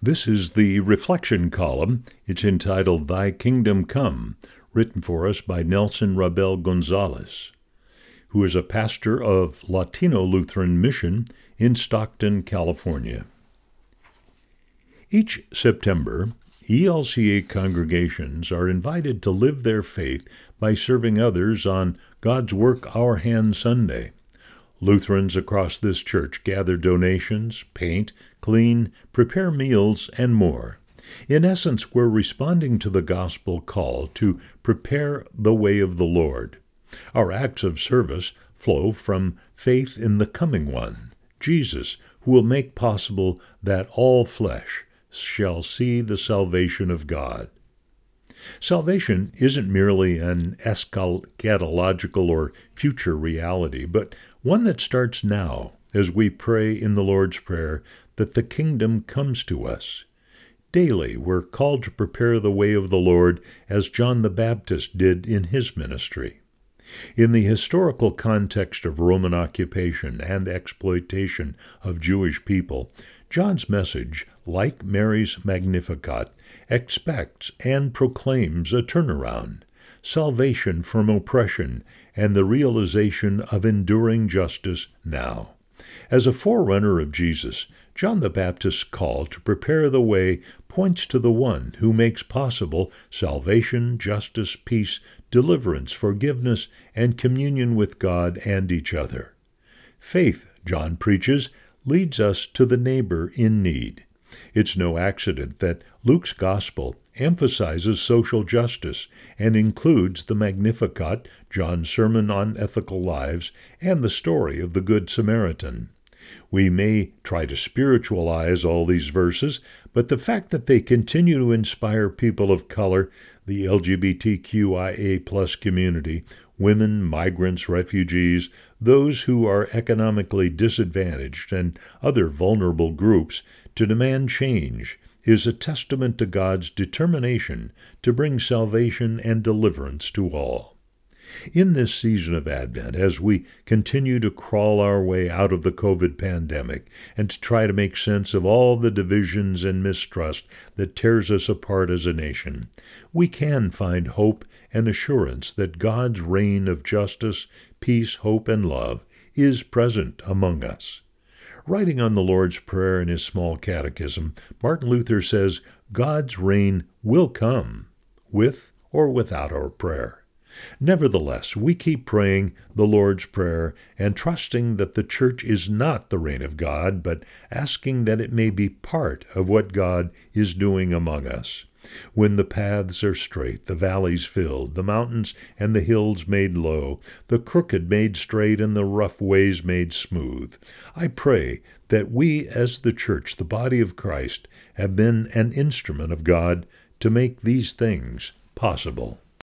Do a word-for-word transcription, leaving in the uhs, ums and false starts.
This is the Reflection Column. It's entitled Thy Kingdom Come, written for us by Nelson Rabel Gonzalez, who is a pastor of Latino Lutheran Mission in Stockton, California. Each September, E L C A congregations are invited to live their faith by serving others on God's Work Our Hands Sunday. Lutherans across this church gather donations, paint, clean, prepare meals, and more. In essence, we're responding to the gospel call to prepare the way of the Lord. Our acts of service flow from faith in the coming one, Jesus, who will make possible that all flesh shall see the salvation of God. Salvation isn't merely an eschatological or future reality, but one that starts now as we pray in the Lord's Prayer that the kingdom comes to us. Daily, we're called to prepare the way of the Lord as John the Baptist did in his ministry. In the historical context of Roman occupation and exploitation of Jewish people, John's message, like Mary's Magnificat, expects and proclaims a turnaround, salvation from oppression, and the realization of enduring justice now. As a forerunner of Jesus, John the Baptist's call to prepare the way points to the one who makes possible salvation, justice, peace, deliverance, forgiveness, and communion with God and each other. Faith, John preaches, leads us to the neighbor in need. It's no accident that Luke's gospel emphasizes social justice and includes the Magnificat, John's sermon on ethical lives, and the story of the Good Samaritan. We may try to spiritualize all these verses, but the fact that they continue to inspire people of color, the L G B T Q I A plus community, women, migrants, refugees, those who are economically disadvantaged, and other vulnerable groups to demand change is a testament to God's determination to bring salvation and deliverance to all. In this season of Advent, as we continue to crawl our way out of the COVID pandemic and to try to make sense of all the divisions and mistrust that tears us apart as a nation, we can find hope and assurance that God's reign of justice, peace, hope, and love is present among us. Writing on the Lord's Prayer in his small catechism, Martin Luther says, God's reign will come, with or without our prayer. Nevertheless, we keep praying the Lord's Prayer and trusting that the church is not the reign of God, but asking that it may be part of what God is doing among us. When the paths are straight, the valleys filled, the mountains and the hills made low, the crooked made straight and the rough ways made smooth, I pray that we as the church, the body of Christ, have been an instrument of God to make these things possible.